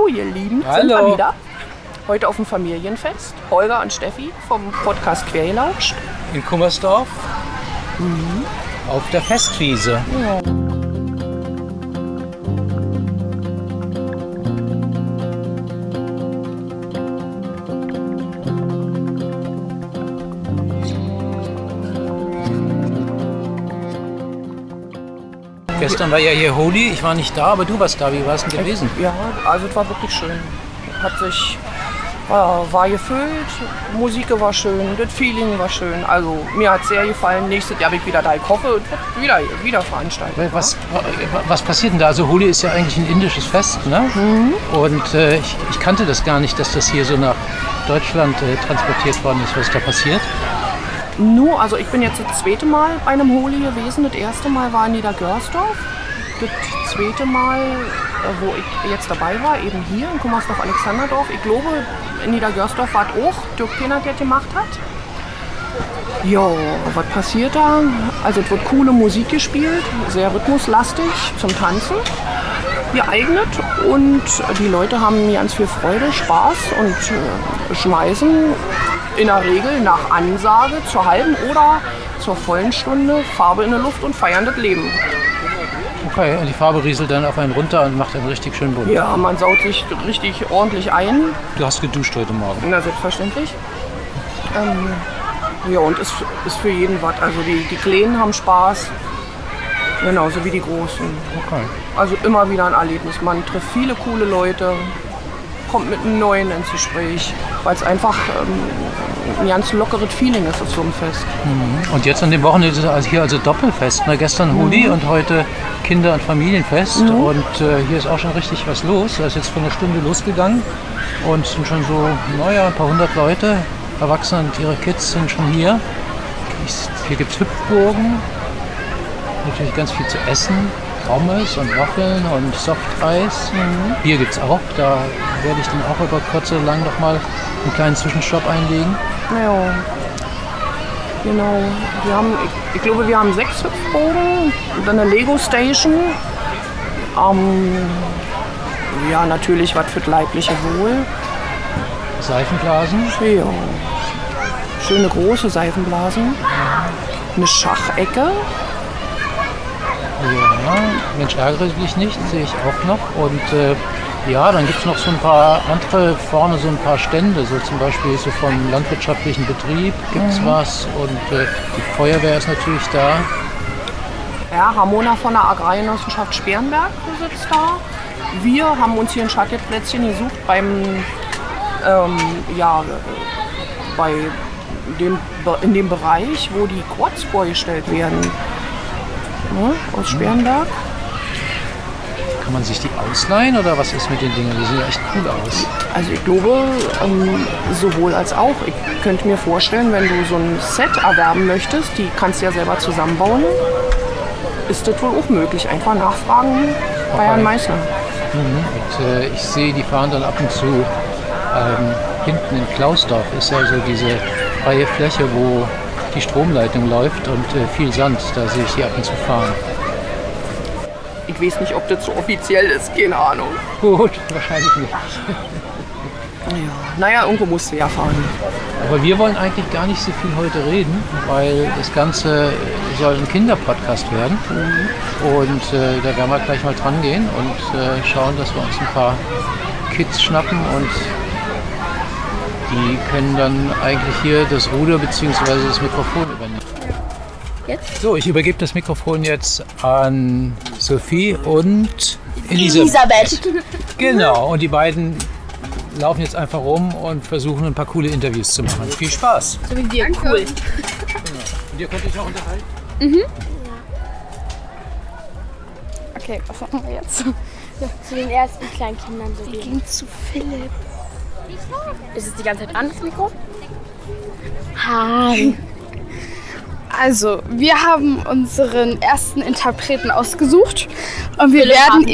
Hallo ihr Lieben, Hallo. Sind wir wieder. Heute auf dem Familienfest. Holger und Steffi vom Podcast Quergelauscht. In Kummersdorf. Auf der Festwiese. Ja. Gestern war ja hier Holi, ich war nicht da, aber du warst da. Wie war es denn gewesen? Ja, also es war wirklich schön. War gefüllt, Musik war schön, das Feeling war schön. Also mir hat es sehr gefallen. Nächstes Jahr bin ich wieder da. Ich hoffe, es wird wieder veranstaltet. Was passiert denn da? Also Holi ist ja eigentlich ein indisches Fest, ne? Und ich kannte das gar nicht, dass das hier so nach Deutschland transportiert worden ist. Was ist da passiert? Also ich bin jetzt das zweite Mal bei einem Holi gewesen. Das erste Mal war in Niedergörsdorf. Das zweite Mal, wo ich jetzt dabei war, eben hier in Kummersdorf-Alexanderdorf. Ich glaube, in Niedergörsdorf war es auch Dirk Penert, der gemacht hat. Jo, was passiert da? Also es wird coole Musik gespielt, sehr rhythmuslastig zum Tanzen geeignet. Und die Leute haben ganz viel Freude, Spaß und schmeißen in der Regel nach Ansage zur halben oder zur vollen Stunde Farbe in der Luft und feiern das Leben. Okay, und die Farbe rieselt dann auf einen runter und macht einen richtig schönen bunt. Ja, man saut sich richtig ordentlich ein. Du hast geduscht heute Morgen. Na, selbstverständlich. Ja, und ist für jeden was. Also die Kleinen haben Spaß, genauso wie die Großen. Okay. Also immer wieder ein Erlebnis. Man trifft viele coole Leute, kommt mit einem Neuen ins Gespräch, weil es einfach ein ganz lockeres Feeling ist auf so einem Fest. Und jetzt an dem Wochenende ist es hier also Doppelfest. Ne? Gestern Holi und heute Kinder- und Familienfest. Und hier ist auch schon richtig was los. Da ist jetzt vor einer Stunde losgegangen und sind schon so, ein paar hundert Leute. Erwachsene und ihre Kids sind schon hier. Hier gibt es Hüpfburgen, natürlich ganz viel zu essen. Pommes und Waffeln und Softeis. Bier gibt es auch. Da werde ich dann auch über kurz oder lang noch mal einen kleinen Zwischenstopp einlegen. Ja, genau. Ich glaube, wir haben 6 Hüpfburgen und dann eine Lego-Station. Ja, natürlich was für das leibliche Wohl. Seifenblasen. Ja. Schöne große Seifenblasen. Eine Schachecke. Ja, Mensch, ärgere dich nicht, sehe ich auch noch. Und dann gibt es noch so ein paar andere, vorne so ein paar Stände, so zum Beispiel so vom landwirtschaftlichen Betrieb gibt es was und die Feuerwehr ist natürlich da. Ja, Ramona von der Agrargenossenschaft Sperrenberg sitzt da. Wir haben uns hier ein Schatteplätzchen gesucht in dem Bereich, wo die Quads vorgestellt werden. Aus Sperrenberg. Kann man sich die ausleihen oder was ist mit den Dingen? Die sehen ja echt cool aus. Also ich glaube, sowohl als auch. Ich könnte mir vorstellen, wenn du so ein Set erwerben möchtest, die kannst du ja selber zusammenbauen, ist das wohl auch möglich. Einfach nachfragen bei Herrn Meißner. Und ich sehe, die fahren dann ab und zu hinten in Klausdorf ist ja so diese freie Fläche, wo die Stromleitung läuft und viel Sand, da sehe ich hier ab und zu fahren. Ich weiß nicht, ob das so offiziell ist, keine Ahnung. Gut, wahrscheinlich nicht. Naja, irgendwo musst du ja fahren. Aber wir wollen eigentlich gar nicht so viel heute reden, weil das Ganze soll ein Kinderpodcast werden. Und da werden wir gleich mal dran gehen und schauen, dass wir uns ein paar Kids schnappen und die können dann eigentlich hier das Ruder bzw. das Mikrofon übernehmen. Jetzt? So, ich übergebe das Mikrofon jetzt an Sophie und Elisabeth. Genau, und die beiden laufen jetzt einfach rum und versuchen ein paar coole Interviews zu machen. Viel Spaß! So wie wir, cool. Und ihr könnt euch auch unterhalten? Okay, was machen wir jetzt? Zu den ersten kleinen Kindern so gehen. Wir gehen zu Philipp. Ist es die ganze Zeit an, das Mikro? Hi. Also, wir haben unseren ersten Interpreten ausgesucht und wir werden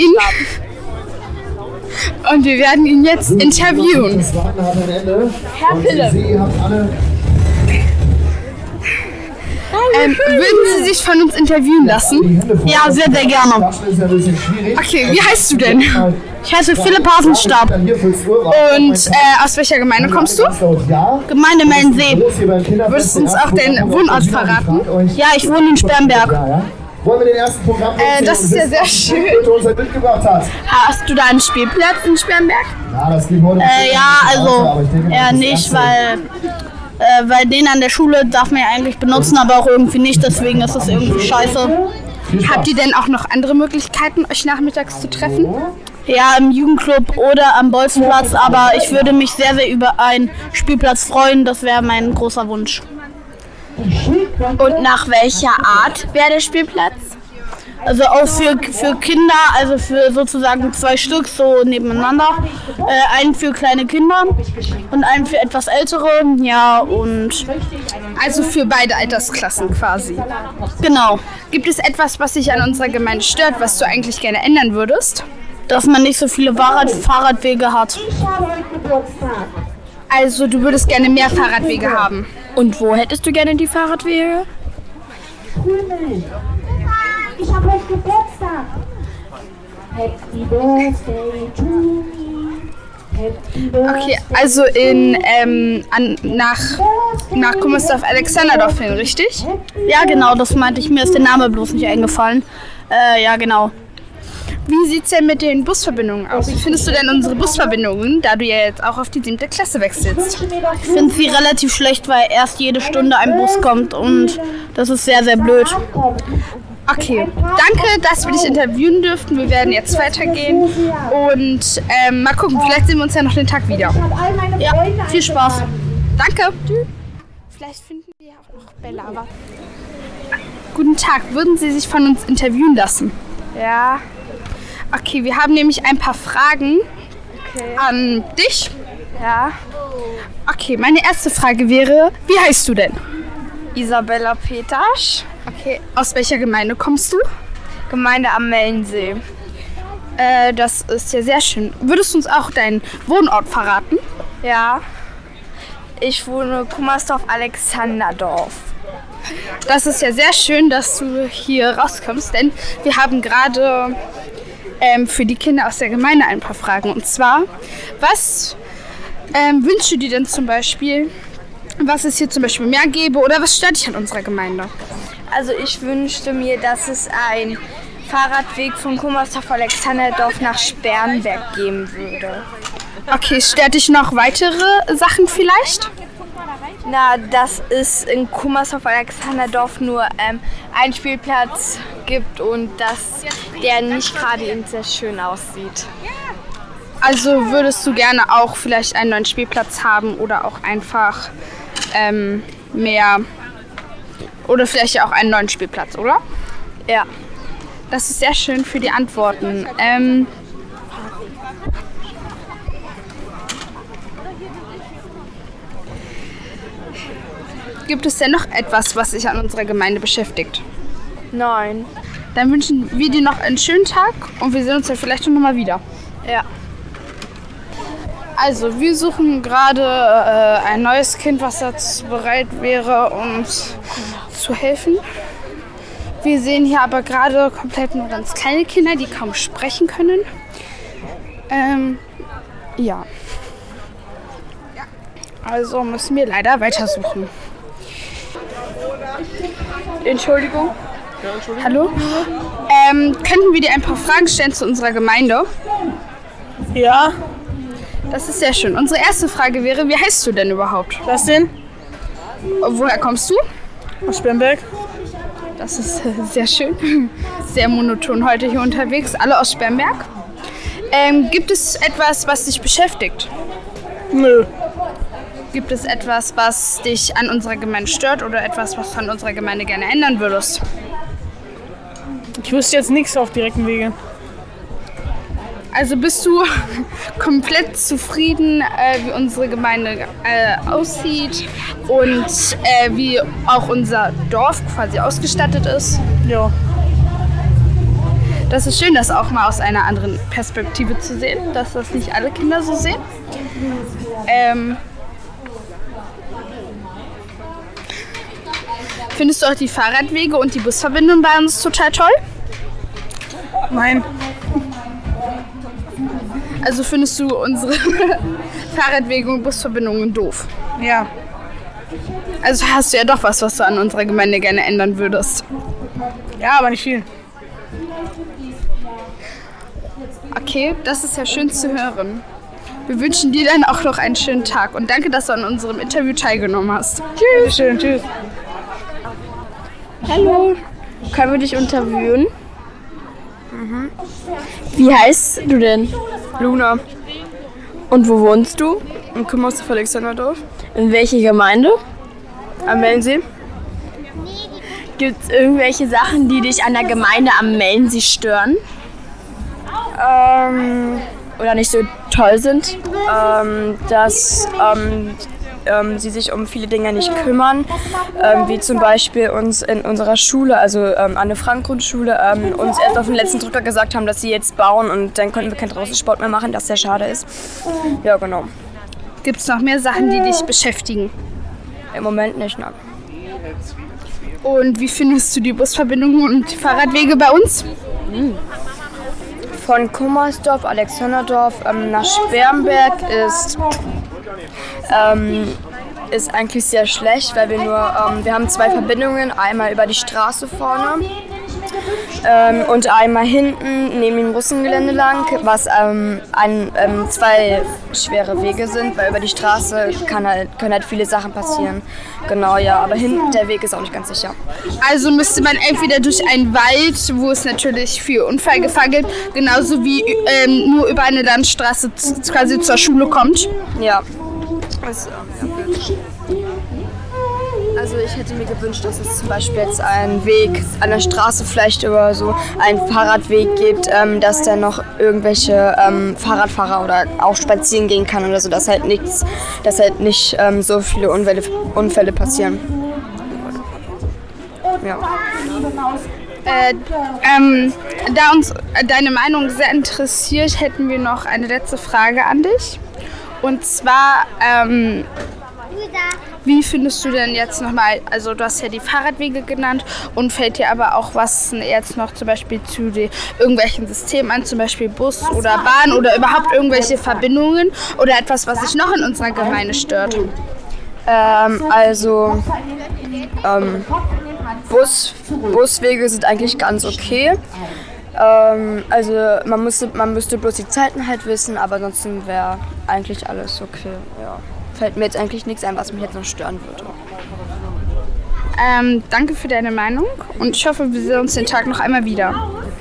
ihn jetzt interviewen. Herr Philipp. Hi Würden Sie sich von uns interviewen lassen? Ja, sehr, sehr gerne. Okay, wie heißt du denn? Ich heiße Philipp Hasenstab. Und aus welcher Gemeinde kommst du? Gemeinde Mellensee. Würdest du uns auch deinen Wohnort verraten? Ja, ich wohne in Sperrenberg. Wollen wir den ersten Programm Das ist ja sehr schön. uns mitgebracht hat. Hast du da einen Spielplatz in Sperrenberg? Ja, das geht heute Ja, also eher nicht, weil den an der Schule darf man ja eigentlich benutzen, aber auch irgendwie nicht, deswegen ist das irgendwie scheiße. Habt ihr denn auch noch andere Möglichkeiten, euch nachmittags zu treffen? Ja, im Jugendclub oder am Bolzenplatz, aber ich würde mich sehr, sehr über einen Spielplatz freuen, das wäre mein großer Wunsch. Und nach welcher Art wäre der Spielplatz? Also auch für Kinder, also für sozusagen 2 Stück so nebeneinander. Einen für kleine Kinder und einen für etwas ältere, ja, und Also für beide Altersklassen quasi. genau, Gibt es etwas, was dich an unserer Gemeinde stört, was du eigentlich gerne ändern würdest? dass man nicht so viele Fahrradwege hat. Also du würdest gerne mehr Fahrradwege haben. Und wo hättest du gerne die Fahrradwege? Ich habe heute Geburtstag. Happy Birthday to me. Happy Birthday. Okay, also nach Kummersdorf-Alexanderdorf hin, richtig? Ja, genau, das meinte ich, mir ist der Name bloß nicht eingefallen. Ja, genau. Wie sieht's denn mit den Busverbindungen aus? Wie findest du denn unsere Busverbindungen, da du ja jetzt auch auf die 7. Klasse wechselst? Ich finde sie relativ schlecht, weil erst jede Stunde ein Bus kommt und das ist sehr, sehr blöd. Okay, danke, dass wir dich interviewen dürften. Wir werden jetzt weitergehen und mal gucken, vielleicht sehen wir uns ja noch den Tag wieder. Ja, viel Spaß. Danke. Vielleicht finden wir ja auch noch Bella. Guten Tag, würden Sie sich von uns interviewen lassen? Ja. Okay, wir haben nämlich ein paar Fragen an dich. Ja. Okay, meine erste Frage wäre, wie heißt du denn? Isabella Peters, Okay, aus welcher Gemeinde kommst du? Gemeinde am Mellensee. Das ist ja sehr schön. Würdest du uns auch deinen Wohnort verraten? Ja. Ich wohne Kummersdorf-Alexanderdorf. Das ist ja sehr schön, dass du hier rauskommst, denn wir haben gerade für die Kinder aus der Gemeinde ein paar Fragen. Und zwar, was wünschst du dir denn zum Beispiel, was es hier zum Beispiel mehr gäbe oder was stört dich an unserer Gemeinde? Also ich wünschte mir, dass es einen Fahrradweg von Kummersdorf-Alexanderdorf nach Sperrenberg geben würde. Okay, stört dich noch weitere Sachen vielleicht? Na, dass es in Kummersdorf-Alexanderdorf nur einen Spielplatz gibt und dass der nicht gerade eben sehr schön aussieht. Also würdest du gerne auch vielleicht einen neuen Spielplatz haben oder auch einfach mehr oder vielleicht ja auch einen neuen Spielplatz, oder? Ja. Das ist sehr schön für die Antworten. Gibt es denn noch etwas, was sich an unserer Gemeinde beschäftigt? Nein. Dann wünschen wir dir noch einen schönen Tag und wir sehen uns ja vielleicht schon nochmal wieder. Ja. Also, wir suchen gerade ein neues Kind, was dazu bereit wäre, uns zu helfen. Wir sehen hier aber gerade komplett nur ganz kleine Kinder, die kaum sprechen können. Ja. Also müssen wir leider weitersuchen. Entschuldigung. Ja, Entschuldigung. Hallo? Könnten wir dir ein paar Fragen stellen zu unserer Gemeinde? Ja, Das ist sehr schön. Unsere erste Frage wäre, wie heißt du denn überhaupt? was denn? Woher kommst du? Aus Sperrenberg. Das ist sehr schön. Sehr monoton heute hier unterwegs. Alle aus Sperrenberg. Gibt es etwas, was dich beschäftigt? Nö. Gibt es etwas, was dich an unserer Gemeinde stört oder etwas, was du an unserer Gemeinde gerne ändern würdest? Ich wüsste jetzt nichts auf direkten Wege. Also bist du komplett zufrieden, wie unsere Gemeinde aussieht und wie auch unser Dorf quasi ausgestattet ist? Ja. Das ist schön, das auch mal aus einer anderen Perspektive zu sehen, dass das nicht alle Kinder so sehen. Findest du auch die Fahrradwege und die Busverbindung bei uns total toll? Nein. Also findest du unsere Fahrradwege und Busverbindungen doof? Ja. Also hast du ja doch was du an unserer Gemeinde gerne ändern würdest. Ja, aber nicht viel. Okay, das ist ja schön zu hören. Wir wünschen dir dann auch noch einen schönen Tag und danke, dass du an unserem Interview teilgenommen hast. Tschüss. Schön, tschüss. Hallo, können wir dich interviewen? Wie heißt du denn? Luna. Und wo wohnst du? In Kummersdorf Alexanderdorf. In welcher Gemeinde? Am Mellensee. Gibt es irgendwelche Sachen, die dich an der Gemeinde am Mellensee stören? Oder nicht so toll sind? Dass sie sich um viele Dinge nicht kümmern, wie zum Beispiel uns in unserer Schule, also Anne-Frank-Grundschule, uns erst auf den letzten Drücker gesagt haben, dass sie jetzt bauen und dann konnten wir keinen Draußensport mehr machen, das sehr schade ist. Ja, genau. Gibt es noch mehr Sachen, die dich beschäftigen? Im Moment nicht, ne? Und wie findest du die Busverbindungen und die Fahrradwege bei uns? Von Kummersdorf, Alexanderdorf nach Sperrenberg ist eigentlich sehr schlecht, weil wir haben 2 Verbindungen, einmal über die Straße vorne und einmal hinten neben dem Russengelände lang, was 2 schwere Wege sind, weil über die Straße können halt viele Sachen passieren. Genau, ja, aber hinten der Weg ist auch nicht ganz sicher. Also müsste man entweder durch einen Wald, wo es natürlich viel Unfallgefahr gibt, genauso wie nur über eine Landstraße quasi zur Schule kommt. Ja. Also ich hätte mir gewünscht, dass es zum Beispiel jetzt einen Weg an der Straße vielleicht über so einen Fahrradweg gibt, dass da noch irgendwelche Fahrradfahrer oder auch spazieren gehen kann oder so, dass halt nicht so viele Unfälle passieren. Ja. Da uns deine Meinung sehr interessiert, hätten wir noch eine letzte Frage an dich. Und zwar, wie findest du denn jetzt nochmal, also du hast ja die Fahrradwege genannt und fällt dir aber auch was jetzt noch zum Beispiel zu irgendwelchen Systemen an, zum Beispiel Bus oder Bahn oder überhaupt irgendwelche Verbindungen oder etwas, was sich noch in unserer Gemeinde stört? Buswege sind eigentlich ganz okay. Also man müsste bloß die Zeiten halt wissen, aber ansonsten wäre eigentlich alles okay. Ja. Fällt mir jetzt eigentlich nichts ein, was mich jetzt noch stören würde. Danke für deine Meinung und ich hoffe, wir sehen uns den Tag noch einmal wieder.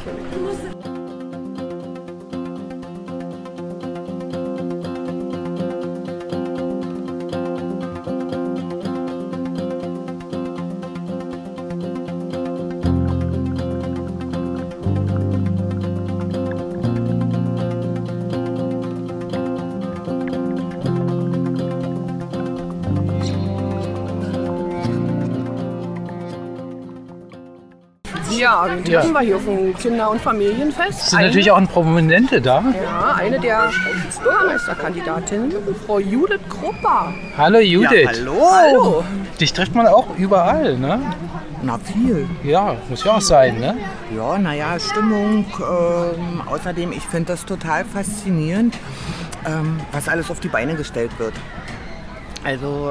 Ja, den treffen wir hier vom Kinder- und Familienfest. Es sind natürlich auch Prominente da. Ja, eine der Bürgermeisterkandidatinnen, Frau Judith Krupper. Hallo Judith. Ja, hallo. Dich trifft man auch überall, ne? Na, viel. Ja, muss ja auch sein, ne? Ja, naja, Stimmung. Außerdem, ich finde das total faszinierend, was alles auf die Beine gestellt wird. Also,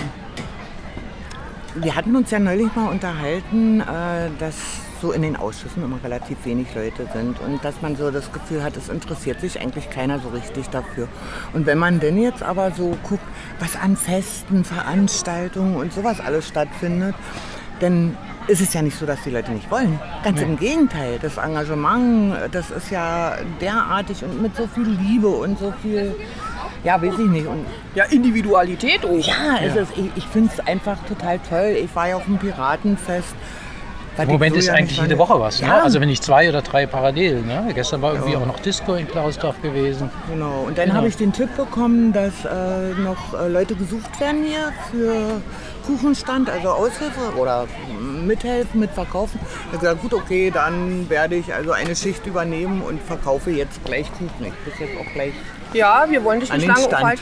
wir hatten uns ja neulich mal unterhalten, dass so in den Ausschüssen immer relativ wenig Leute sind und dass man so das Gefühl hat, es interessiert sich eigentlich keiner so richtig dafür. Und wenn man denn jetzt aber so guckt, was an Festen, Veranstaltungen und sowas alles stattfindet, dann ist es ja nicht so, dass die Leute nicht wollen. Ganz im Gegenteil, das Engagement, das ist ja derartig und mit so viel Liebe und so viel, ja, weiß ich nicht. Und ja, Individualität auch. ja, ich finde es einfach total toll. Ich war ja auf dem Piratenfest. Im Moment ist eigentlich jede Woche was, ne? Ja. Also wenn nicht 2 oder 3 parallel, ne? Gestern war irgendwie auch noch Disco in Klausdorf gewesen. Genau, und dann habe ich den Tipp bekommen, dass noch Leute gesucht werden hier für Kuchenstand, also Aushilfe oder mithelfen, mitverkaufen. Ich habe gesagt, gut, okay, dann werde ich also eine Schicht übernehmen und verkaufe jetzt gleich Kuchen. Ich bin jetzt auch gleich Ja, wir wollen dich an nicht den lange Stand. aufhalten.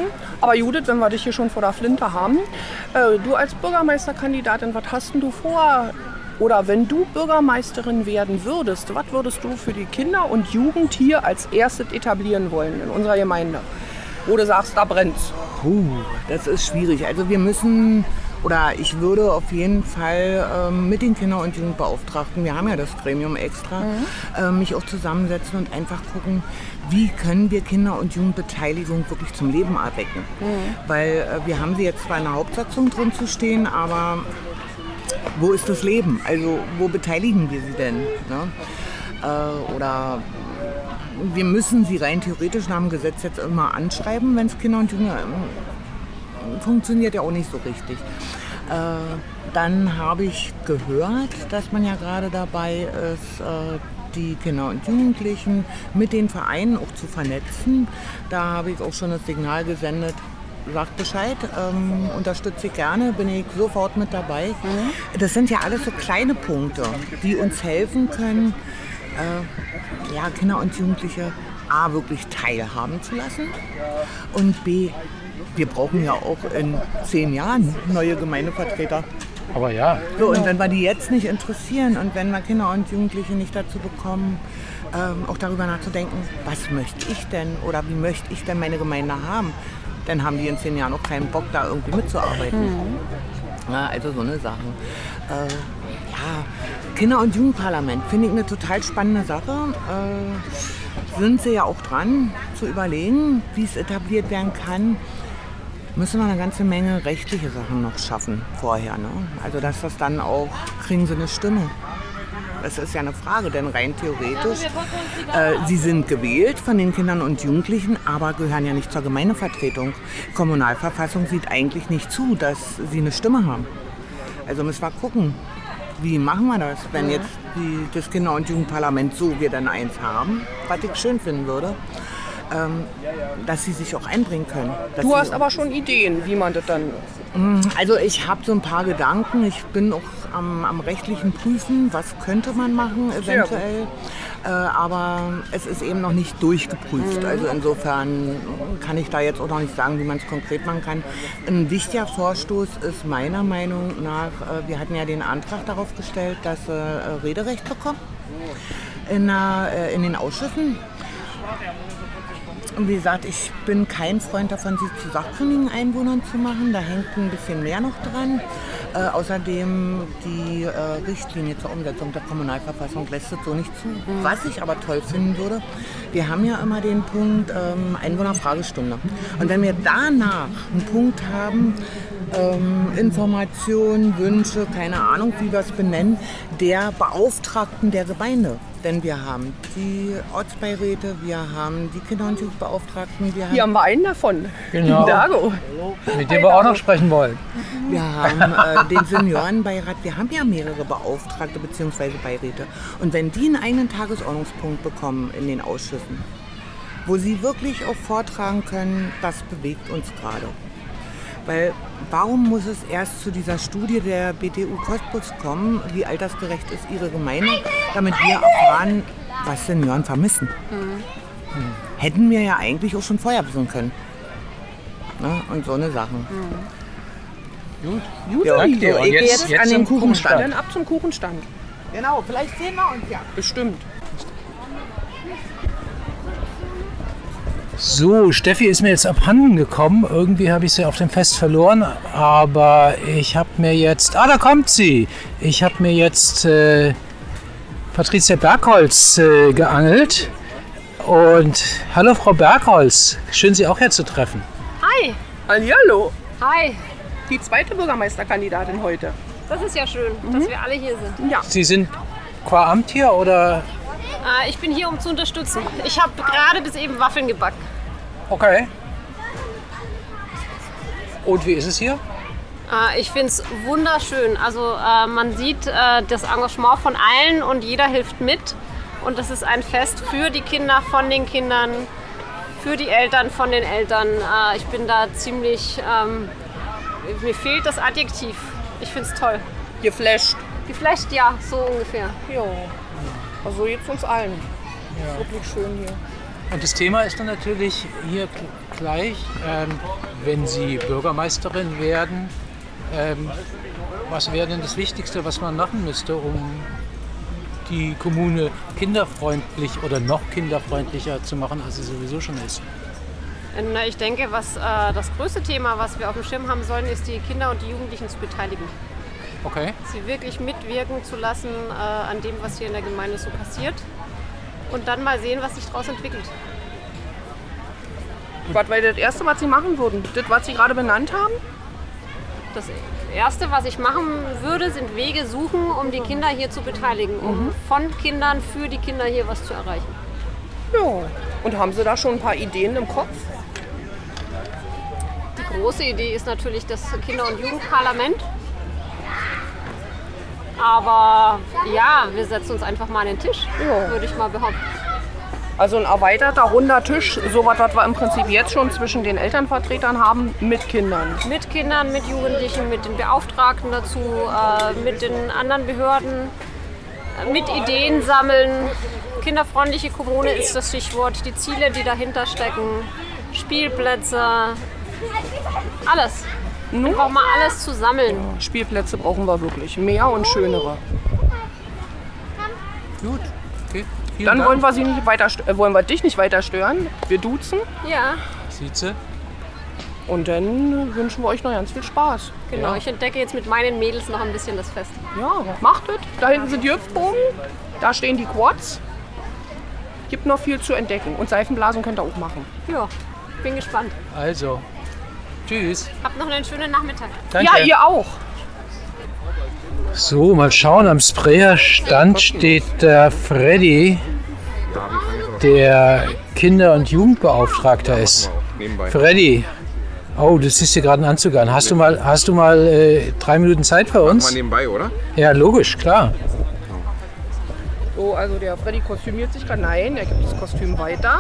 Aber Judith, wenn wir dich hier schon vor der Flinte haben, du als Bürgermeisterkandidatin, was hast denn du vor? Oder wenn du Bürgermeisterin werden würdest, was würdest du für die Kinder und Jugend hier als erstes etablieren wollen in unserer Gemeinde? Wo du sagst, da brennt's. Das ist schwierig. Also wir müssen, oder ich würde auf jeden Fall mit den Kinder- und Jugendbeauftragten, wir haben ja das Gremium extra, mich auch zusammensetzen und einfach gucken, wie können wir Kinder- und Jugendbeteiligung wirklich zum Leben erwecken. Weil wir haben sie jetzt zwar in der Hauptsatzung drin zu stehen, aber wo ist das Leben? Also wo beteiligen wir sie denn? Ne? Oder wir müssen sie rein theoretisch nach dem Gesetz jetzt immer anschreiben, wenn es Kinder und Jugendliche funktioniert ja auch nicht so richtig. Dann habe ich gehört, dass man ja gerade dabei ist, die Kinder und Jugendlichen mit den Vereinen auch zu vernetzen. Da habe ich auch schon das Signal gesendet. Sagt Bescheid, unterstütze ich gerne, bin ich sofort mit dabei. Das sind ja alles so kleine Punkte, die uns helfen können, Kinder und Jugendliche A, wirklich teilhaben zu lassen und B, wir brauchen ja auch in 10 Jahren neue Gemeindevertreter. Aber ja. So, und wenn wir die jetzt nicht interessieren und wenn wir Kinder und Jugendliche nicht dazu bekommen, auch darüber nachzudenken, was möchte ich denn oder wie möchte ich denn meine Gemeinde haben, dann haben die in 10 Jahren auch keinen Bock, da irgendwie mitzuarbeiten. Ja, also so eine Sache. Kinder- und Jugendparlament finde ich eine total spannende Sache. Sind sie ja auch dran zu überlegen, wie es etabliert werden kann. Müssen wir eine ganze Menge rechtliche Sachen noch schaffen vorher. Ne? Also dass das dann auch, kriegen sie eine Stimme. Das ist ja eine Frage, denn rein theoretisch, sie sind gewählt von den Kindern und Jugendlichen, aber gehören ja nicht zur Gemeindevertretung. Die Kommunalverfassung sieht eigentlich nicht zu, dass sie eine Stimme haben. Also müssen wir gucken, wie machen wir das, wenn jetzt das Kinder- und Jugendparlament, so wir dann eins haben, was ich schön finden würde, dass sie sich auch einbringen können. Du hast aber schon Ideen, wie man das dann... Also ich habe so ein paar Gedanken. Ich bin auch am rechtlichen Prüfen, was könnte man machen eventuell. Aber es ist eben noch nicht durchgeprüft. Also insofern kann ich da jetzt auch noch nicht sagen, wie man es konkret machen kann. Ein wichtiger Vorstoß ist meiner Meinung nach, wir hatten ja den Antrag darauf gestellt, dass Rederecht bekommen in den Ausschüssen. Und wie gesagt, ich bin kein Freund davon, sie zu sachkundigen Einwohnern zu machen. Da hängt ein bisschen mehr noch dran. Außerdem die Richtlinie zur Umsetzung der Kommunalverfassung lässt es so nicht zu. Was ich aber toll finden würde, wir haben ja immer den Punkt Einwohnerfragestunde. Und wenn wir danach einen Punkt haben, Informationen, Wünsche, keine Ahnung, wie wir es benennen, der Beauftragten der Gemeinde. Denn wir haben die Ortsbeiräte, wir haben die Kinder- und Jugendbeauftragten. Hier haben wir einen davon, genau. Dago. Mit dem wir auch noch sprechen wollen. Wir haben den Seniorenbeirat, wir haben ja mehrere Beauftragte bzw. Beiräte. Und wenn die einen eigenen Tagesordnungspunkt bekommen in den Ausschüssen, wo sie wirklich auch vortragen können, das bewegt uns gerade. Weil warum muss es erst zu dieser Studie der BTU Cottbus kommen, wie altersgerecht ist ihre Gemeinde, damit wir erfahren, was Senioren vermissen. Hätten wir ja eigentlich auch schon vorher wissen können. Ne? Und so eine Sachen. Gut, ja, danke dir. so, ich gehe jetzt an den Kuchenstand. Dann ab zum Kuchenstand. Genau, vielleicht sehen wir uns ja. Bestimmt. So, Steffi ist mir jetzt abhanden gekommen. Irgendwie habe ich sie auf dem Fest verloren. Aber ich habe mir jetzt... da kommt sie! Ich habe mir jetzt Patricia Bergholz geangelt. Und hallo Frau Bergholz, schön Sie auch hier zu treffen. Hi! Hallihallo! Hi! Die zweite Bürgermeisterkandidatin heute. Das ist ja schön, dass wir alle hier sind. Ja. Sie sind qua Amt hier oder... Ich bin hier, um zu unterstützen. Ich habe gerade bis eben Waffeln gebacken. Okay. Und wie ist es hier? Ich finde es wunderschön. Also man sieht das Engagement von allen und jeder hilft mit. Und das ist ein Fest für die Kinder, von den Kindern, für die Eltern, von den Eltern. Ich bin da ziemlich... mir fehlt das Adjektiv. Ich finde es toll. Geflasht. Geflasht, ja, so ungefähr. Ja. Also jetzt uns allen. Ja. Wirklich schön hier. Und das Thema ist dann natürlich hier gleich, wenn Sie Bürgermeisterin werden, was wäre denn das Wichtigste, was man machen müsste, um die Kommune kinderfreundlich oder noch kinderfreundlicher zu machen, als sie sowieso schon ist? Na, ich denke, das größte Thema, was wir auf dem Schirm haben sollen, ist die Kinder und die Jugendlichen zu beteiligen. Okay. Sie wirklich mitwirken zu lassen an dem, was hier in der Gemeinde so passiert. Und dann mal sehen, was sich daraus entwickelt. Was wäre das Erste, was Sie machen würden? Das, was Sie gerade benannt haben? Das Erste, was ich machen würde, sind Wege suchen, um die Kinder hier zu beteiligen, um von Kindern für die Kinder hier was zu erreichen. Ja. Und haben Sie da schon ein paar Ideen im Kopf? Die große Idee ist natürlich das Kinder- und Jugendparlament. Aber ja, wir setzen uns einfach mal an den Tisch, würde ich mal behaupten. Also ein erweiterter, runder Tisch, sowas, was wir im Prinzip jetzt schon zwischen den Elternvertretern haben, mit Kindern. Mit Kindern, mit Jugendlichen, mit den Beauftragten dazu, mit den anderen Behörden, mit Ideen sammeln. Kinderfreundliche Kommune ist das Stichwort, die Ziele, die dahinter stecken, Spielplätze, alles. Wir brauchen mal alles zu sammeln. Spielplätze brauchen wir wirklich, mehr und schönere. Gut, okay. Dann wollen wir dich nicht weiter stören. Wir duzen. Ja. Sieze. Und dann wünschen wir euch noch ganz viel Spaß. Genau, Ja. ich entdecke jetzt mit meinen Mädels noch ein bisschen das Fest. Ja, macht es. Da hinten sind die Hüpfbogen, da stehen die Quads. Gibt noch viel zu entdecken. Und Seifenblasen könnt ihr auch machen. Ja, bin gespannt. Also, tschüss. Habt noch einen schönen Nachmittag. Danke. Ja, ihr auch. So, mal schauen. Am Sprayer-Stand steht der Freddy, der Kinder- und Jugendbeauftragter ist. Freddy, oh, du ziehst dir gerade einen Anzug an. Hast du mal 3 Minuten Zeit für uns? Mal nebenbei, oder? Ja, logisch, klar. So, also der Freddy kostümiert sich gerade. Nein, er gibt das Kostüm weiter.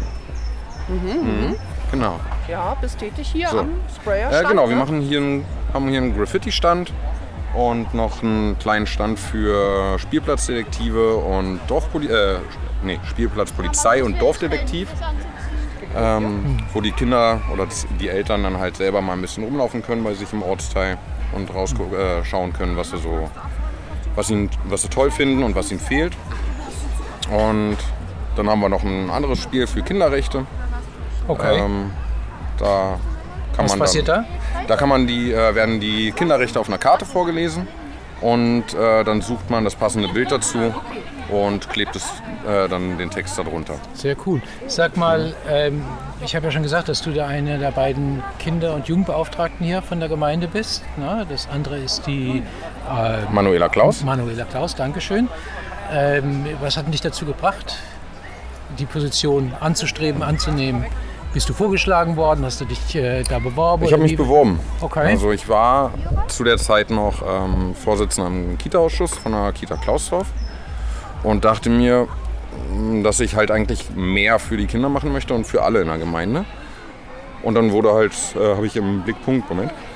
Genau. Ja, bist tätig hier So. am Sprayer-Stand. Genau, wir ne? haben hier einen Graffiti-Stand und noch einen kleinen Stand für Spielplatzdetektive und Spielplatzpolizei und Dorfdetektiv, wo die Kinder oder die Eltern dann halt selber mal ein bisschen rumlaufen können bei sich im Ortsteil und schauen können, was sie toll finden und was ihnen fehlt. Und dann haben wir noch ein anderes Spiel für Kinderrechte. Okay. Da kann Was man passiert da? Da werden die Kinderrechte auf einer Karte vorgelesen und dann sucht man das passende Bild dazu und klebt dann den Text darunter. Sehr cool. Sag mal, ich habe ja schon gesagt, dass du da einer der beiden Kinder- und Jugendbeauftragten hier von der Gemeinde bist. Na, das andere ist die Manuela Klaus. Manuela Klaus, Dankeschön. Was hat dich dazu gebracht, die Position anzustreben, anzunehmen? Bist du vorgeschlagen worden? Hast du dich da beworben? Ich habe mich beworben. Okay. Also ich war zu der Zeit noch Vorsitzender im Kita-Ausschuss von der Kita Klausdorf und dachte mir, dass ich halt eigentlich mehr für die Kinder machen möchte und für alle in der Gemeinde. Und dann habe ich im Blickpunkt,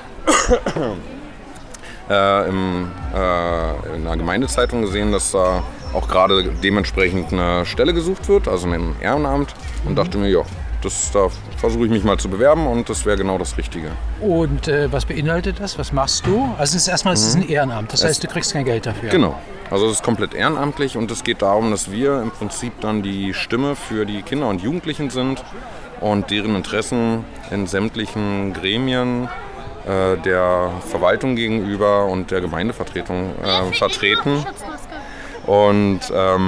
in der Gemeindezeitung gesehen, dass da auch gerade dementsprechend eine Stelle gesucht wird, also ein Ehrenamt, und dachte mir, ja, da versuche ich mich mal zu bewerben und das wäre genau das Richtige. Und was beinhaltet das? Was machst du? Also es ist ein Ehrenamt, das heißt, du kriegst kein Geld dafür. Genau, also es ist komplett ehrenamtlich und es geht darum, dass wir im Prinzip dann die Stimme für die Kinder und Jugendlichen sind und deren Interessen in sämtlichen Gremien der Verwaltung gegenüber und der Gemeindevertretung vertreten. Und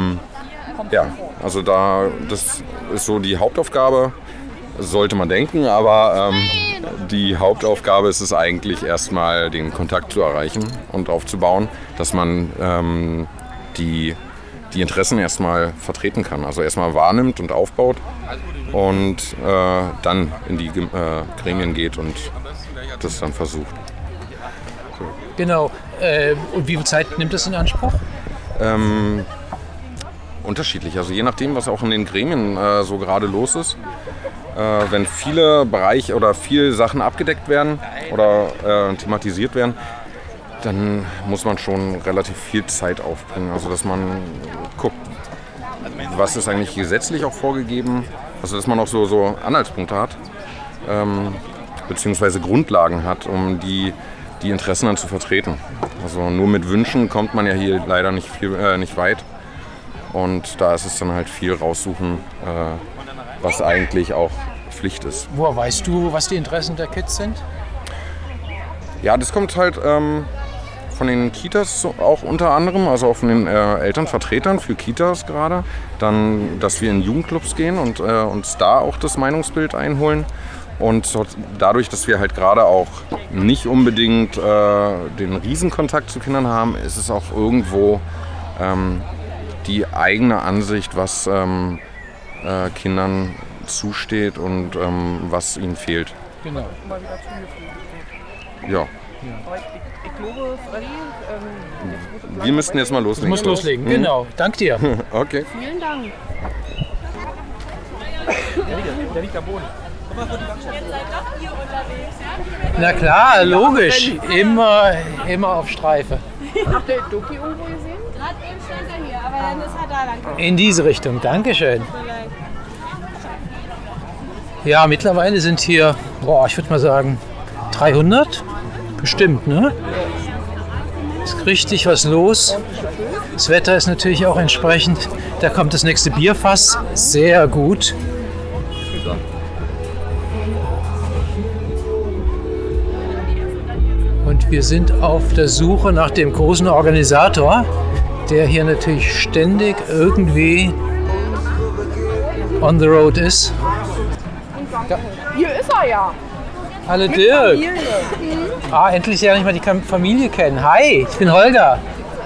also das ist so die Hauptaufgabe, sollte man denken, aber die Hauptaufgabe ist es eigentlich erstmal, den Kontakt zu erreichen und aufzubauen, dass man die Interessen erstmal vertreten kann, also erstmal wahrnimmt und aufbaut und dann in die Gremien geht und das dann versucht. So. Genau. Und wie viel Zeit nimmt das in Anspruch? Unterschiedlich, also je nachdem, was auch in den Gremien so gerade los ist. Wenn viele Bereiche oder viele Sachen abgedeckt werden oder thematisiert werden, dann muss man schon relativ viel Zeit aufbringen. Also dass man guckt, was ist eigentlich gesetzlich auch vorgegeben, Also dass man auch so Anhaltspunkte hat, beziehungsweise Grundlagen hat, um die Interessen dann zu vertreten. Also nur mit Wünschen kommt man ja hier leider nicht weit. Und da ist es dann halt viel raussuchen, was eigentlich auch Pflicht ist. Woher weißt du, was die Interessen der Kids sind? Ja, das kommt halt von den Kitas auch unter anderem, also auch von den Elternvertretern für Kitas gerade. Dann, dass wir in Jugendclubs gehen und uns da auch das Meinungsbild einholen. Und dadurch, dass wir halt gerade auch nicht unbedingt den Riesenkontakt zu Kindern haben, ist es auch irgendwo die eigene Ansicht, was Kindern zusteht und was ihnen fehlt. Genau. Ja. Ich glaube, Freddy, wir müssten jetzt mal loslegen. Du musst loslegen, genau. Dank dir. Okay. Vielen Dank. Der liegt am Boden. Na klar, logisch. Immer auf Streife. Habt ihr Doki irgendwo gesehen? Gerade eben stand er hier, aber dann ist er da lang. In diese Richtung, Dankeschön. Ja, mittlerweile sind hier, ich würde mal sagen, 300? Bestimmt, ne? Ist richtig was los. Das Wetter ist natürlich auch entsprechend. Da kommt das nächste Bierfass. Sehr gut. Und wir sind auf der Suche nach dem großen Organisator, der hier natürlich ständig irgendwie on the road ist. Hier ist er ja. Hallo Mit Dirk. Familie. Endlich lerne ich mal die Familie kennen. Hi, ich bin Holger.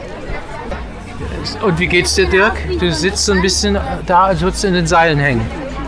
Und wie geht's dir, Dirk? Du sitzt so ein bisschen da, als würdest du in den Seilen hängen.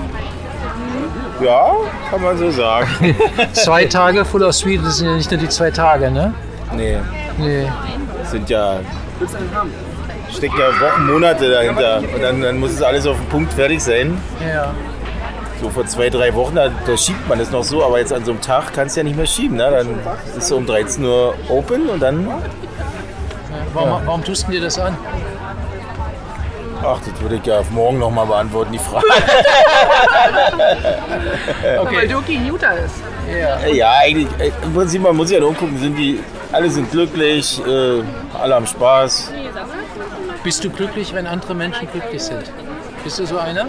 Ja, kann man so sagen. 2 Tage Full of Sweet, das sind ja nicht nur die 2 Tage, ne? Nee. Nee. Das sind ja. Steckt ja Wochen, Monate dahinter. Und dann muss es alles auf den Punkt fertig sein. Ja. So vor 2, 3 Wochen, da schiebt man das noch so, aber jetzt an so einem Tag kannst du ja nicht mehr schieben. Ne? Dann ist es um 13 Uhr open und dann. Warum tust du dir das an? Ach, das würde ich ja auf morgen nochmal beantworten, die Frage. Okay. Weil Doki Newter ist. Ja, eigentlich, im Prinzip, man muss ja nur gucken, alle sind glücklich, alle haben Spaß. Bist du glücklich, wenn andere Menschen glücklich sind? Bist du so einer?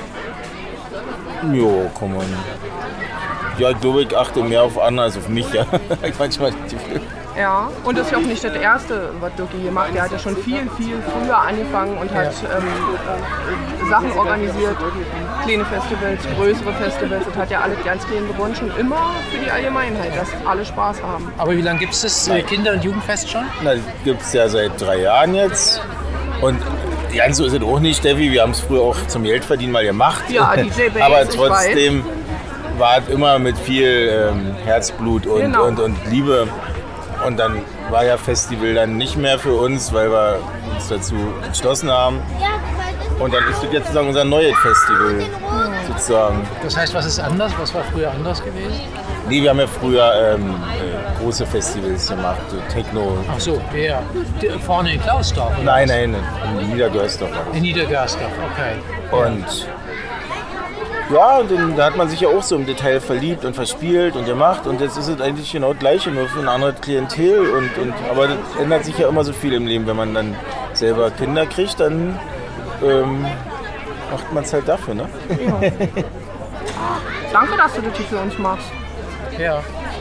Jo, komm on. Ja, ich glaube, ich achte mehr auf andere als auf mich, ja. Manchmal Ja, und das ist ja auch nicht das Erste, was Doki hier macht. Er hat ja schon viel früher angefangen und hat Sachen organisiert, kleine Festivals, größere Festivals. Das hat ja alles ganz klein gewonnen, schon immer für die Allgemeinheit, dass alle Spaß haben. Aber wie lange gibt es das Kinder- und Jugendfest schon? Na, das gibt es ja seit 3 Jahren jetzt. Und ganz so ist es auch nicht, Steffi. Wir haben es früher auch zum Geldverdienen mal gemacht. Ja, DJ Bass, aber trotzdem war es immer mit viel Herzblut und Liebe. Und dann war ja Festival dann nicht mehr für uns, weil wir uns dazu entschlossen haben. Und dann ist das jetzt sozusagen unser neues Festival. Sozusagen. Das heißt, was ist anders? Was war früher anders gewesen? Nee, wir haben ja früher große Festivals gemacht, so Techno. Ach so, der vorne in Klausdorf? Oder Nein, in Niedergörsdorf. In Niedergörsdorf, okay. Und ja, und da hat man sich ja auch so im Detail verliebt und verspielt und gemacht. Und jetzt ist es eigentlich genau das Gleiche, nur für ein anderes Klientel. Aber das ändert sich ja immer so viel im Leben. Wenn man dann selber Kinder kriegt, dann macht man es halt dafür, ne? Ja. Danke, dass du das hier für uns machst. Ja.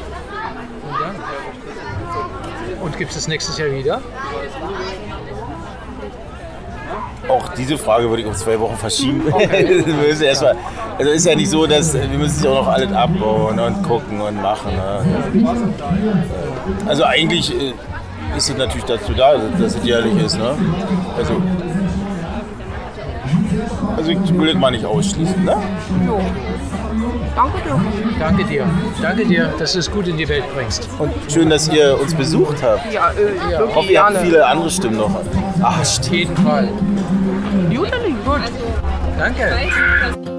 Und gibt es das nächstes Jahr wieder? Auch diese Frage würde ich um 2 Wochen verschieben. Okay. Also ist ja nicht so, dass wir müssen es auch noch alles abbauen und gucken und machen. Ne? Also eigentlich ist es natürlich dazu da, dass es jährlich ist. Ne? Also ich will das mal nicht ausschließen. Ne? Jo. Danke dir. Danke dir. Danke dir, dass du es gut in die Welt bringst. Und schön, dass ihr uns besucht habt. Ja, ich hoffe, ihr habt viele andere Stimmen noch. Ach, auf jeden Fall. Gut. Danke.